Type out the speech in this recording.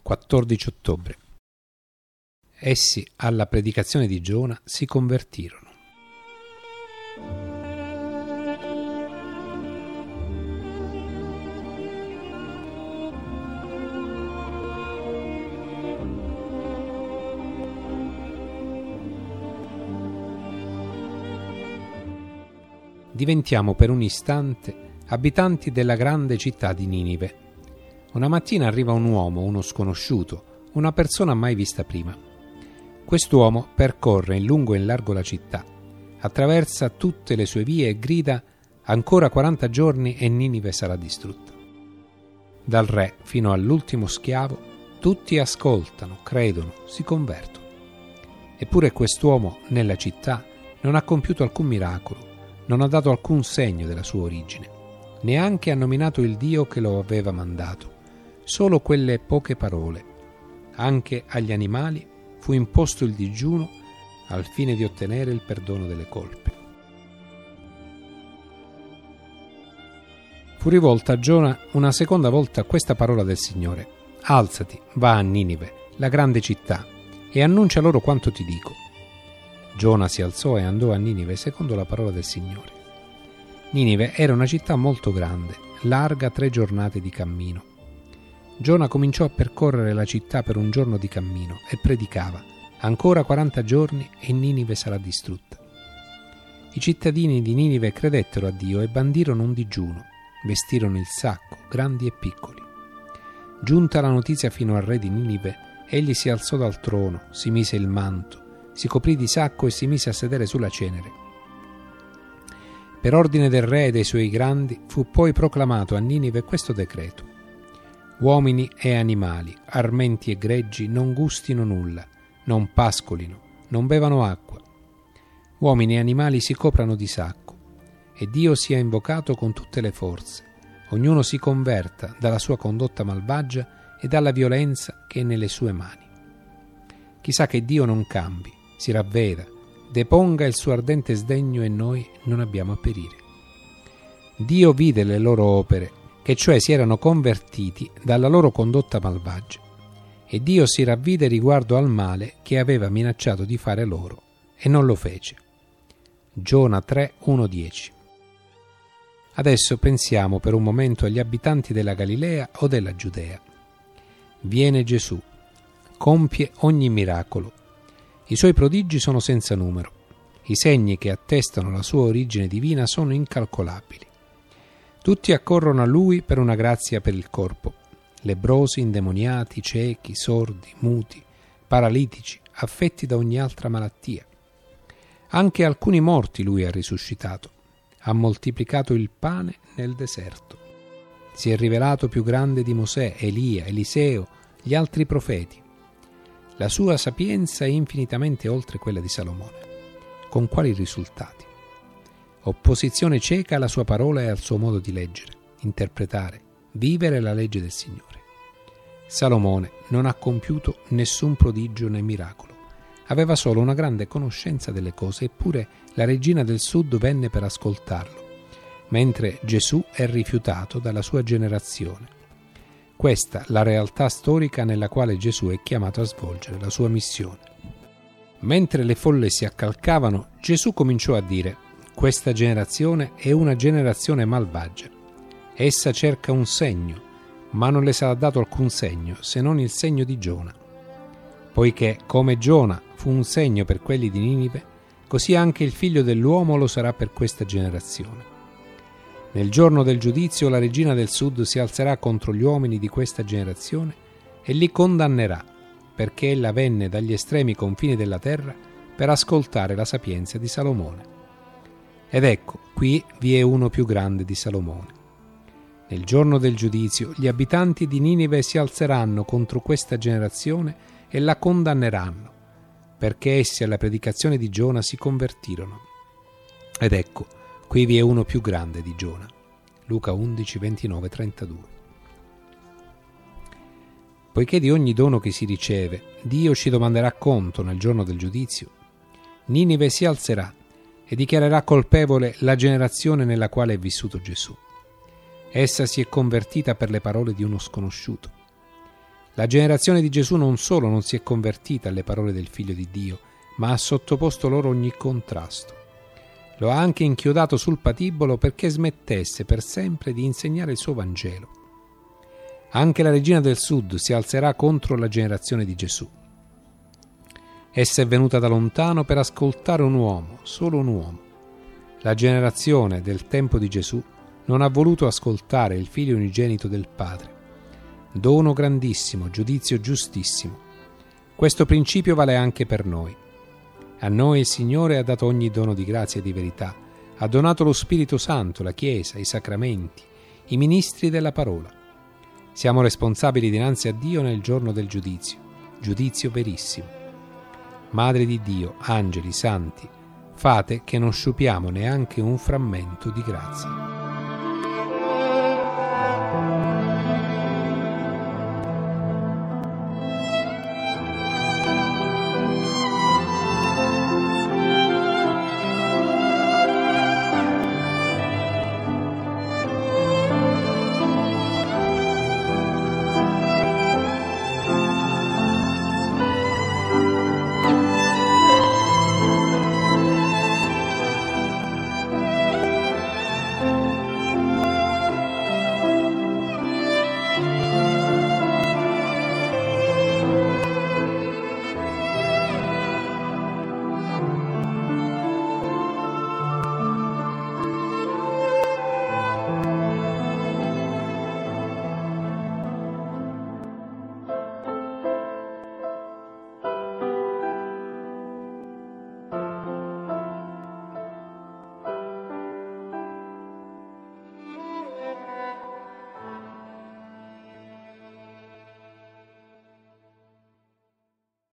14 ottobre. Essi alla predicazione di Giona si convertirono. Diventiamo per un istante abitanti della grande città di Ninive. Una mattina arriva un uomo, uno sconosciuto, una persona mai vista prima. Quest'uomo percorre in lungo e in largo la città, attraversa tutte le sue vie e grida: ancora 40 giorni e Ninive sarà distrutta. Dal re fino all'ultimo schiavo, tutti ascoltano, credono, si convertono. Eppure quest'uomo nella città non ha compiuto alcun miracolo, non ha dato alcun segno della sua origine, neanche ha nominato il Dio che lo aveva mandato, solo quelle poche parole. Anche agli animali fu imposto il digiuno al fine di ottenere il perdono delle colpe. Fu rivolta a Giona una seconda volta questa parola del Signore: alzati, va a Ninive, la grande città, e annuncia loro quanto ti dico. Giona si alzò e andò a Ninive secondo la parola del Signore. Ninive era una città molto grande, larga 3 giornate di cammino. Giona cominciò a percorrere la città per un giorno di cammino e predicava: ancora 40 giorni e Ninive sarà distrutta. I cittadini di Ninive credettero a Dio e bandirono un digiuno, vestirono il sacco, grandi e piccoli. Giunta la notizia fino al re di Ninive, egli si alzò dal trono, si mise il manto, si coprì di sacco e si mise a sedere sulla cenere. Per ordine del re e dei suoi grandi fu poi proclamato a Ninive questo decreto: uomini e animali, armenti e greggi non gustino nulla, non pascolino, non bevano acqua. Uomini e animali si coprano di sacco, e Dio sia invocato con tutte le forze. Ognuno si converta dalla sua condotta malvagia e dalla violenza che è nelle sue mani. Chissà che Dio non cambi, si ravveda, deponga il suo ardente sdegno e noi non abbiamo a perire. Dio vide le loro opere, che cioè si erano convertiti dalla loro condotta malvagia, e Dio si ravvide riguardo al male che aveva minacciato di fare loro, e non lo fece. Giona 3, 1-10. Adesso pensiamo per un momento agli abitanti della Galilea o della Giudea. Viene Gesù, compie ogni miracolo. I suoi prodigi sono senza numero. I segni che attestano la sua origine divina sono incalcolabili. Tutti accorrono a lui per una grazia per il corpo: lebbrosi, indemoniati, ciechi, sordi, muti, paralitici, affetti da ogni altra malattia. Anche alcuni morti lui ha risuscitato. Ha moltiplicato il pane nel deserto. Si è rivelato più grande di Mosè, Elia, Eliseo, gli altri profeti. La sua sapienza è infinitamente oltre quella di Salomone. Con quali risultati? Opposizione cieca alla sua parola e al suo modo di leggere, interpretare, vivere la legge del Signore. Salomone non ha compiuto nessun prodigio né miracolo. Aveva solo una grande conoscenza delle cose, eppure la regina del sud venne per ascoltarlo, mentre Gesù è rifiutato dalla sua generazione. Questa la realtà storica nella quale Gesù è chiamato a svolgere la sua missione. Mentre le folle si accalcavano, Gesù cominciò a dire: questa generazione è una generazione malvagia. Essa cerca un segno, ma non le sarà dato alcun segno, se non il segno di Giona. Poiché, come Giona fu un segno per quelli di Ninive, così anche il figlio dell'uomo lo sarà per questa generazione. Nel giorno del giudizio la regina del sud si alzerà contro gli uomini di questa generazione e li condannerà, perché ella venne dagli estremi confini della terra per ascoltare la sapienza di Salomone. Ed ecco, qui vi è uno più grande di Salomone. Nel giorno del giudizio gli abitanti di Ninive si alzeranno contro questa generazione e la condanneranno, perché essi alla predicazione di Giona si convertirono. Ed ecco, qui vi è uno più grande di Giona. Luca 11, 29-32. Poiché di ogni dono che si riceve Dio ci domanderà conto nel giorno del giudizio, Ninive si alzerà e dichiarerà colpevole la generazione nella quale è vissuto Gesù. Essa si è convertita per le parole di uno sconosciuto. La generazione di Gesù non solo non si è convertita alle parole del Figlio di Dio, ma ha sottoposto loro ogni contrasto. Lo ha anche inchiodato sul patibolo perché smettesse per sempre di insegnare il suo Vangelo. Anche la regina del Sud si alzerà contro la generazione di Gesù. Essa è venuta da lontano per ascoltare un uomo, solo un uomo. La generazione del tempo di Gesù non ha voluto ascoltare il Figlio unigenito del Padre. Dono grandissimo, giudizio giustissimo. Questo principio vale anche per noi. A noi il Signore ha dato ogni dono di grazia e di verità. Ha donato lo Spirito Santo, la Chiesa, i sacramenti, i ministri della parola. Siamo responsabili dinanzi a Dio nel giorno del giudizio, giudizio verissimo. Madre di Dio, angeli, santi, fate che non sciupiamo neanche un frammento di grazia.